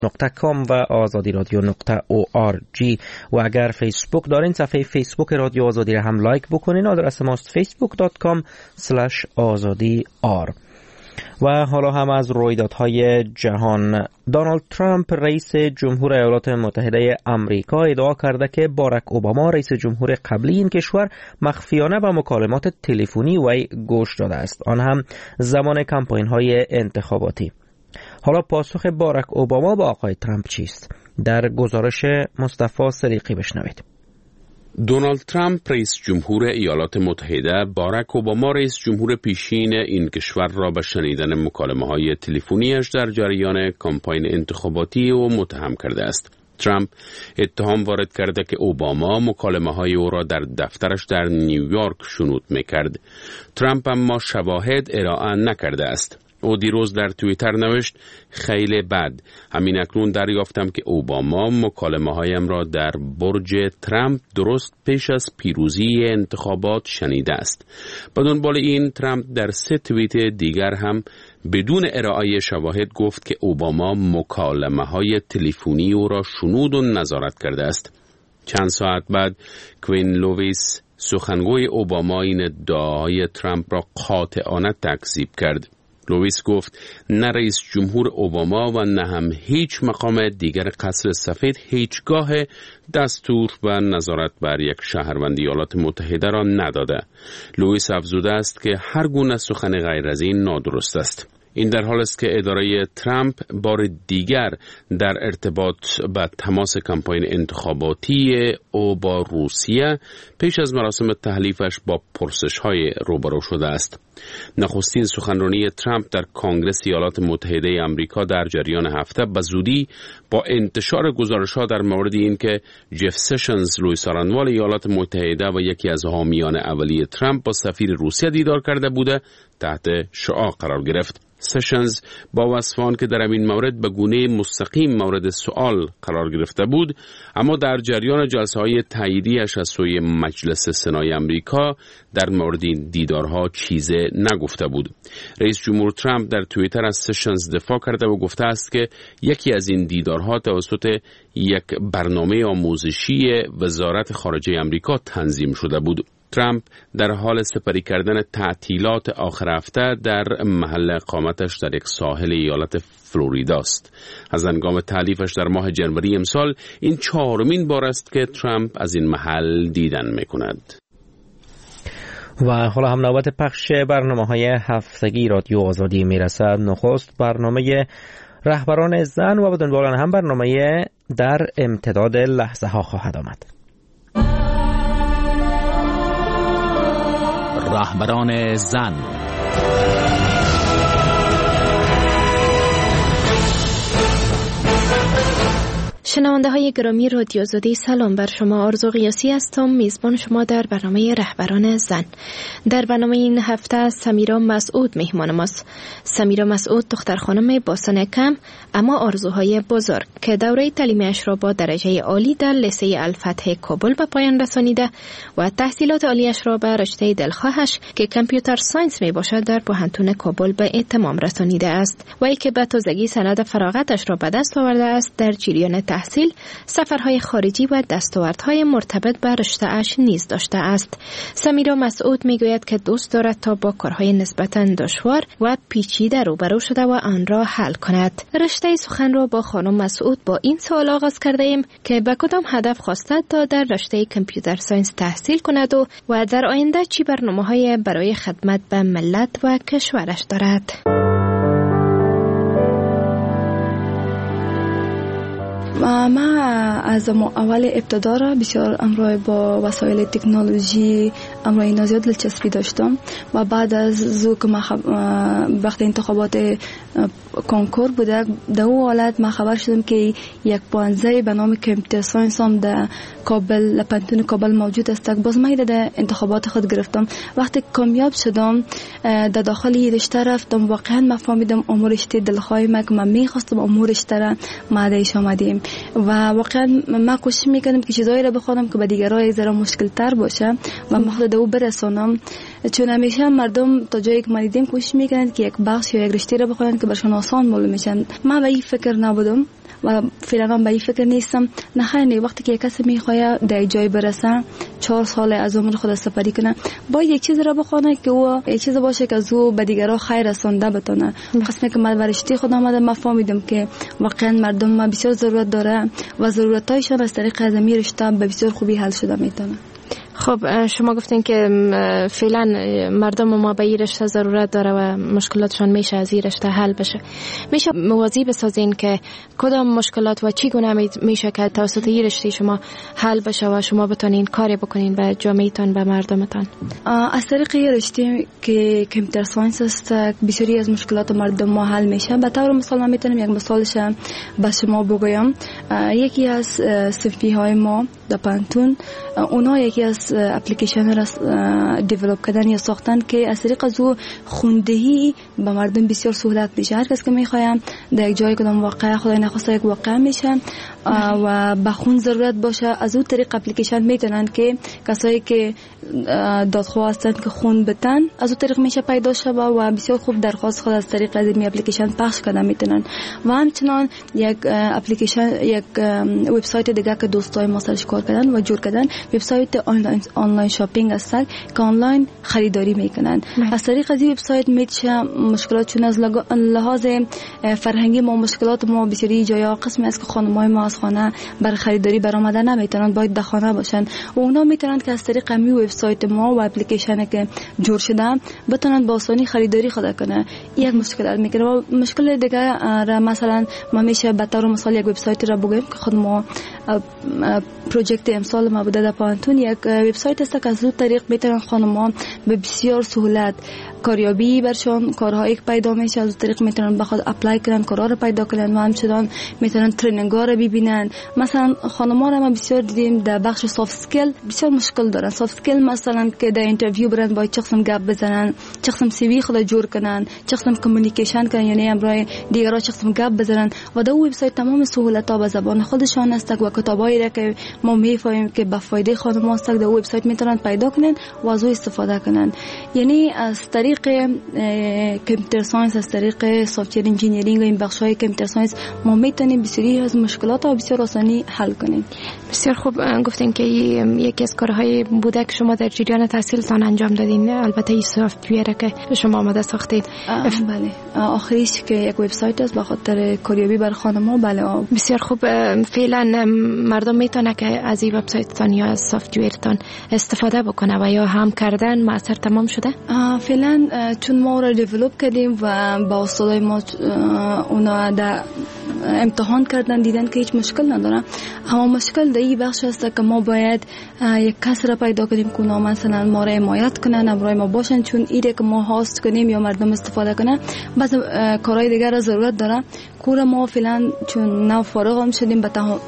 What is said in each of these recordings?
.com و azadi-radio.org و اگر فیسبوک دارین صفحه فیسبوک رادیو آزادی را هم لایک بکنین. آدرس ماست facebook.com/azadi-r. و حالا هم از رویدادهای جهان. دونالد ترامپ رئیس جمهور ایالات متحده آمریکا ادعا کرده که باراک اوباما رئیس جمهور قبلی این کشور مخفیانه به مکالمات تلفنی وی گوش داده است، آن هم زمان کمپاین‌های انتخاباتی. حالا پاسخ باراک اوباما با آقای ترامپ چیست؟ در گزارش مصطفی صدیقی بشنوید. دونالد ترامپ رئیس جمهور ایالات متحده باراک اوباما رئیس جمهور پیشین این کشور را به شنیدن مکالمه‌های تلفنی‌اش در جریان کمپاین انتخاباتی او متهم کرده است. ترامپ اتهام وارد کرده که اوباما مکالمه‌های او را در دفترش در نیویورک شنود می‌کرد. ترامپ اما شواهد ارائه نکرده است. او دیروز در توییتر نوشت: خیلی بد، همین اکنون دریافتم که اوباما مکالمه هایم را در برج ترامپ درست پیش از پیروزی انتخابات شنیده است. به دنبال این ترامپ در 3 توییت دیگر هم بدون ارائه شواهد گفت که اوباما مکالمه های تلفنی او را شنود و نظارت کرده است. چند ساعت بعد کوین لوئیس سخنگوی اوباما این ادعاهای ترامپ را قاطعانه تکذیب کرد. لوئیس گفت نه رئیس جمهور اوباما و نه هم هیچ مقام دیگر قصر سفید هیچگاه دستور و نظارت بر یک شهروند ایالات متحده را نداده. لوئیس افزوده است که هر گونه سخن غیر از این نادرست است. این در حال است که اداره ترامپ بار دیگر در ارتباط با تماس کمپاین انتخاباتی او با روسیه پیش از مراسم تحلیفش با پرسش‌های روبرو شده است. نخستین سخنرانی ترامپ در کنگره ایالات متحده آمریکا در جریان هفته به زودی با انتشار گزارش‌ها در مورد اینکه جف سشنز لوئیس آرانوال ایالات متحده و یکی از حامیان اولیه ترامپ با سفیر روسیه دیدار کرده بوده تحت شعاع قرار گرفت. سشنز با وصفان که در این مورد به گونه مستقیم مورد سوال قرار گرفته بود، اما در جریان جلسه‌های تاییدیش از سوی مجلس سنای آمریکا در مورد این دیدارها چیزی نگفته بود. رئیس جمهور ترامپ در توییتر از سشنز دفاع کرده و گفته است که یکی از این دیدارها توسط یک برنامه آموزشی وزارت خارجه آمریکا تنظیم شده بود. ترامپ در حال سپری کردن تعطیلات آخر هفته در محل اقامتش در یک ساحل ایالت فلوریدا است. از هنگام تعلیفش در ماه جنوری امسال این 4مین بار است که ترامپ از این محل دیدن می‌کند. و حالا هم نوبت پخش برنامه‌های هفتگی رادیو آزادی میرسد. نخست برنامه رهبران زن و بدون دنبال هم برنامه در امتداد لحظه ها خواهد آمد. رهبران زن. شنونده های گرامی رادیو آزادی، سلام بر شما. آرزو قیاسی هستم، میزبان شما در برنامه رهبران زن. در برنامه این هفته سمیرا مسعود مهمان ماست. سمیرا مسعود دختر خانم با سن کم اما آرزوهای بزرگ که دوره تعلیمیش را با درجه عالی در لیسه الفتح کابل به پایان رسانیده و تحصیلات عالیش را به رشته دلخواهش که کامپیوتر ساینس می باشد در پوهنتون کابل به اتمام رسانیده است و ای که به تازگی سند فراغتش را به دست آورده است. در جریان تحصیل سفرهای خارجی و دستاوردهای مرتبط به رشته‌اش نیز داشته است. سمیرا مسعود میگوید که دوست دارد تا با کارهای نسبتاً دشوار و پیچیده روبرو شده و آن را حل کند. رشته سخن را با خانم مسعود با این سوال آغاز کرده ایم که به کدام هدف خواستد تا در رشته کامپیوتر ساینس تحصیل کند و در آینده چی برنامه‌های برای خدمت به ملت و کشورش دارد. ما از اول ابتدا را بسیار امروز با وسایل تکنولوژی امروز اینا زیاد دلچسپی داشتم و بعد از که وقت انتخابات کنکور بوده در اون حالت ما خبر شدم که یک پانزه به نام کامپیوتر ساینس هم در کابل لپنتون کابل موجود است. باز من در انتخابات خود گرفتم. وقتی کامیاب شدم در داخل این رشته رفتم، واقعا من فهمیدم امور رشته دلخواه من که من میخواستم امور رشته را مادهش آمدیم و واقعا من کوشش میکنم که چیزایی را بخونم که به دیگران یک ذره مشکل تر باشه و من خود او برسانم. چون همیشه مردم تا جایی که ما دیدیم کوشش میکنن که یک بخش یا یک رشته را بخونن که برشون آسان معلوم میشن. من به این فکر نبودم و فعلا به این فکر نیستم. نه وقتی که یک کسی میخواد در جای برسه 4 سال از عمر خود سپری کنه با یک چیز را بخونه که او یک چیز باشه که از او به دیگران خیر رسونده بتونه. قسمی که من برشته خود آمدم من فهمیدم که واقعا مردم ما بسیار ضرورت داره و ضرورتایشان از طریق از این رشته به بسیار خوبی حل شده میتونه. خب شما گفتین که فعلا مردم ما به این رشته ضرورت داره و مشکلاتشان میشه از این رشته حل بشه. میشه موضوع بسازین که کدام مشکلات و چگونه میشه که توسط این رشته شما حل بشه و شما بتونین کاری بکنین به جامعهتان به مردمتان؟ از طریق این رشته که کامپیوتر ساینس است بسیاری از مشکلات مردم ما حل میشه. به طور مثال من میتونم یک مثالش به شما بگویم. یکی از صنفی های ما در پانتون اونا یکی از اپلیکیشن را دیولپ کردن یا ساختن که از طریق از او خوندهی به مردم بسیار سهولت میشه. هر کس که میخوایم در یک جای کدام واقعه خدای نخواسته یک واقعه میشه و به خون ضرورت باشه از او طریق اپلیکیشن میتونن که کسایی که دادخواه هستند که خون بدن از او طریق میشه پیدا شه و بسیار خوب درخواست خود از طریق از این اپلیکیشن پخش کردن میتونن. و همچنان یک اپلیکیشن یک وبسایت دیگه که دوستای ما سرش کار کردن و جور کردن وبسایت آنلاین شاپینگ است که آنلاین خریداری میکنن. از طریق از این وبسایت میشه مشکلاتشون از لحاظ فرهنگی ما مشکلات ما بسیاری جایا قسمی است که خانمای ما از خانه بر خریداری برآمده نمیتونن باید در خانه باشن و اونا میتونن که از طریق می وبسایت ما و اپلیکیشنی که جور شده بتونن با آسانی خریداری خود کنه. یک مشکل حل میکنه. و مشکل دیگه را مثلا ما میشه به طور مثال یک وبسایت را بگیم که خود ما پروژکت امسال ما بوده در پانتون یک وبسایت است که از اون طریق میتونن خانم‌ها به بسیار سهولت کاریابی برشون کارهایی که پیدا میشه از اون طریق میتونن بخواد اپلای کنن کارا رو پیدا کنن و همچنان میتونن ترینینگ‌ها رو ببینن. مثلا خانم‌ها رو ما بسیار دیدیم در بخش سافت اسکیل بسیار مشکل دارن. سافت اسکیل مثلا که در اینترویو برن باید چه قسم گپ بزنن چه قسم سی وی خود جور کنن چه قسم کمیونیکیشن کنن یعنی امرای دیگران چه قسم گپ بزنن و در وبسایت تمام سهولت‌ها به زبان خودشان است و کتابایی که ما میفهمیم که به فایده خانم‌ها است در وبسایت میتونن پیدا کنن و از اون استفاده کنن. یعنی از طریق کامپیوتر ساینس از طریق سافت‌ویر انجینیرینگ و این بخش‌های کامپیوتر ساینس ما میتونیم بسیاری از مشکلات و بسیار آسانی حل کنیم. بسیار خوب گفتین که یکی از کارهای بوده که شما در جریان تحصیلتان انجام دادین. البته این سافت‌ویر که شما آماده ساختید. بله آخریش که یک وبسایت است به خاطر کاریابی بر خانم‌ها. بله بسیار خوب. فعلا مردم میتونه که از این وبسایتتان یا از سافت‌ویرتان استفاده بکنه و یا هم کردن موثر تمام شده؟ فعلا چون ما را دیولپ کردیم و با استادای ما اونا در امتحان کردن دیدن که هیچ مشکل نداره. اما مشکل در این بخش است که ما باید یک کس را پیدا کنیم که اونا مثلا ما را حمایت کنن همراه ما باشن چون ایده که ما هاست کنیم یا مردم استفاده کنن بعض کارهای دیگر را ضرورت داره. کور ما فعلا چون نه فارغ هم شدیم به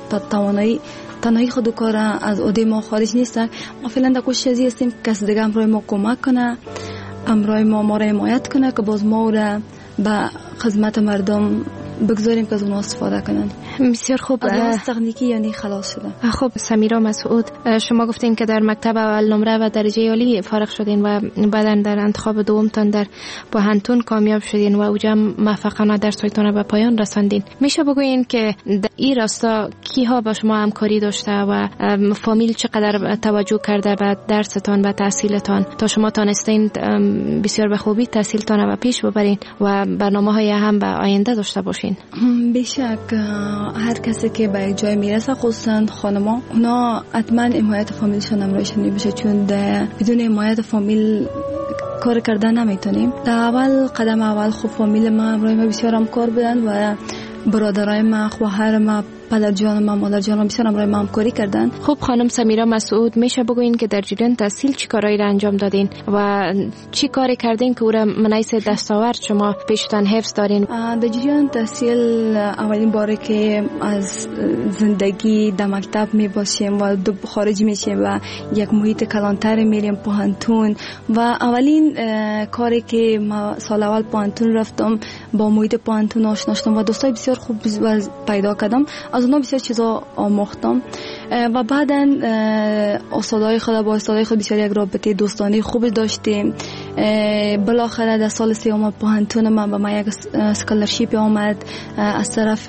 تنهایی خود کار از عهده ما خارج نیست. ما فعلا در کوشش ازی هستیم کس دیگه همراه ما کمک کنه همراه ما را حمایت کنه که باز ما را به خدمت مردم بگذاریم که از اونها استفاده کنن. بسیار خوب. از تکنیکی یعنی خلاص شده. خب سمیرا مسعود شما گفتین که در مکتب اول نمره و درجه عالی فارغ شدین و بعداً در انتخاب دومتان در پانتون کامیاب شدین و اوجا موفقانه درس‌هایتان را به پایان رساندین. میشه بگوین که در این راستا کیها با شما همکاری داشته و فامیل چقدر توجه کرده به درستان و تحصیلتان تا شما تانستین بسیار به خوبی تحصیلتان را پیش ببرین و برنامه‌های هم به آینده داشته باشین؟ بیشک هر کسی که به یک جای میرسه خصوصا خانم‌ها اونا حتما حمایت فامیلشون همراهشون میشه چون بدون حمایت فامیل کار کردن نمیتونیم. در اول قدم اول خب فامیل ما همراه ما بسیار همکار بودن و برادرای ما خواهر ما پدر جان ما مادر جان بسیار همراه ما همکاری کردن. خب خانم سمیرا مسعود میشه بگوین که در جریان تحصیل چی کارایی را انجام دادین و چی کاری کردین که او را منیس دستاورد شما پیشتان حفظ دارین؟ در جریان تحصیل اولین باره که از زندگی در مکتب می باشیم و خارج میشیم و یک محیط کلانتر میریم پانتون و اولین کاری که ما سال اول پانتون رفتم با محیط پانتون آشنا شدم و دوستای بسیار خوب پیدا کردم. از اونها بسیار چیزا آموختم. و بعداً استادای خود با استادای خود بسیار یک رابطه دوستانه خوب داشتیم. بالاخره در سال سوم پانتون من با یک اسکالرشیپ آمد از طرف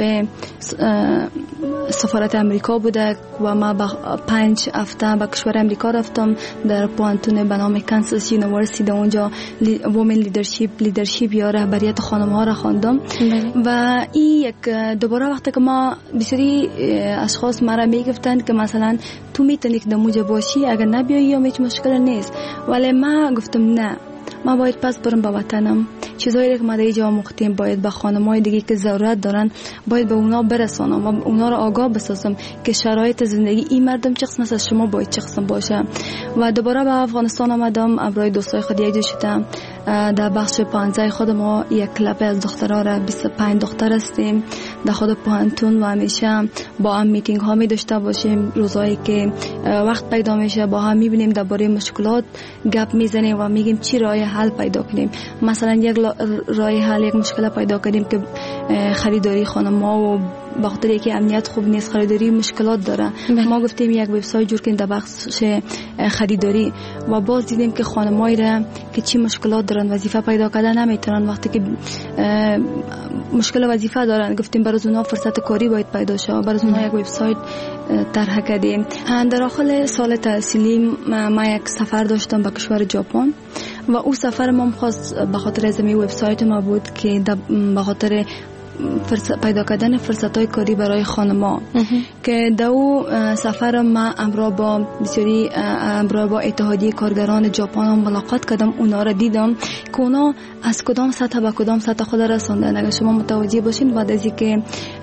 سفارت امریکا بوده و ما 5 هفته به کشور امریکا رفتم در پانتون به نام کانساس یونیورسیتی. در اونجا وومن لیدرشپ یا رهبریت خانم‌ها را خواندم. و این یک دوباره وقتی که ما بسیاری اشخاص مرا میگفتند که مثلا تو میتونی که در اونجا باشی، اگر نبیایی یا هیچ مشکل نیست، ولی ما گفتم نه، ما باید پس برم به وطنم. چیزایی که ما در اینجا آموختیم باید به خانم‌های دیگه که ضرورت دارن باید به اونا برسانم و اونا رو آگاه بسازم که شرایط زندگی این مردم چه قسم از شما باید چه قسم باشه. و دوباره به افغانستان آمدم، امروی دوستای خود یک جا شدم. در بخش 15 خود ما یک کلاب از دخترها را 25 دختر هستیم در خود پانتون و همیشه با هم میتینگ ها می داشته باشیم. روزایی که وقت پیدا میشه با هم میبینیم، درباره مشکلات گپ میزنیم و میگیم چی راه حل پیدا کنیم. مثلا یک راه حل، یک مشکل پیدا کردیم که خریداری خانم‌ها و به خاطر اینکه امنیت خوب نیست خریداری مشکلات داره. ما گفتیم یک وبسایت جور کنیم در بخش خریداری و باز دیدیم که خانم‌هایی را که چی مشکلات دارن، وظیفه پیدا کردن نمیتونن، وقتی که مشکل وظیفه دارن گفتیم برای اونها فرصت کاری باید پیدا شه، برای اونها یک وبسایت طرح کردیم. در داخل سال تحصیلی ما یک سفر داشتم به کشور ژاپن و او سفر ما خاص به خاطر از می وبسایت ما بود که به خاطر پیدا کردن فرصت‌های کاری برای خانم‌ها که دو سفر ما امروز با بسیاری امروز با اتحادیه کارگران ژاپن ملاقات کردم. اونا را دیدم که اونا از کدام سطح به کدام سطح خود رساندن. اگر شما متوجه باشین بعد از اینکه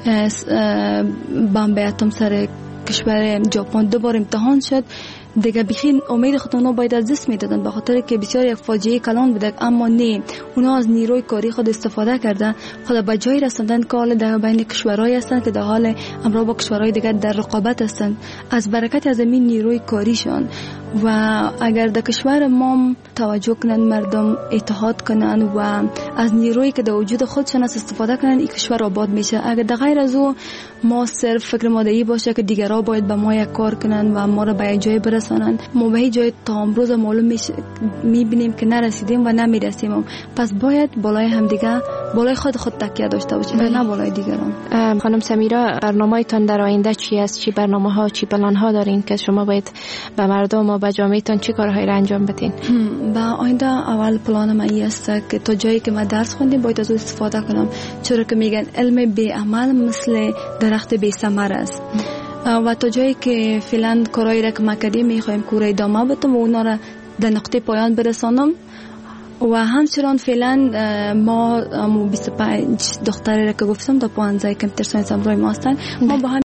بمب اتم سر کشور ژاپن دوباره امتحان شد دیگه بخین امید خودمون باید از دست میدادن به خاطر که بسیار یک فاجعه کلان بوده، اما نه، اونا از نیروی کاری خود استفاده کرده خود به جای رساندن که حال در بین کشورهای هستن که در حال امروز با کشورهای دیگر در رقابت هستن از برکت از این نیروی کاریشان. و اگر در کشور ما توجه کنن، مردم اتحاد کنن و از نیرویی که در وجود خودشان استفاده کنن، این کشور آباد میشه. اگر در غیر از او ما صرف فکر ماده‌ای باشه که دیگرها باید به ما یک کار کنن و ما را به جای برسانن، ما به جای تا امروز معلوم میبینیم که نرسیدیم و نمیرسیم. پس باید بالای همدیگه، بالای خود تکیه داشته باشیم نه بالای دیگران. خانم سمیرا، برنامه‌تان در آینده چی است؟ چی برنامه‌ها، چی پلان‌ها دارین که شما باید به مردم و به جامعه‌تان چی کارهایی را انجام بدین؟ به آینده اول پلان من است که تا جایی که من درس خوندم باید از او استفاده کنم، چرا که میگن علم بی عمل مثل درخت بی ثمر است. و تا جایی که فعلا کارهایی را که ما کردیم میخوایم کار ادامه بدم و اونا را در نقطه پایان برسانم. و همچنان فعلا ما 25 دختری را که گفتم در 15 کمپیوتر ساینس امروی ما هستن، ما با هم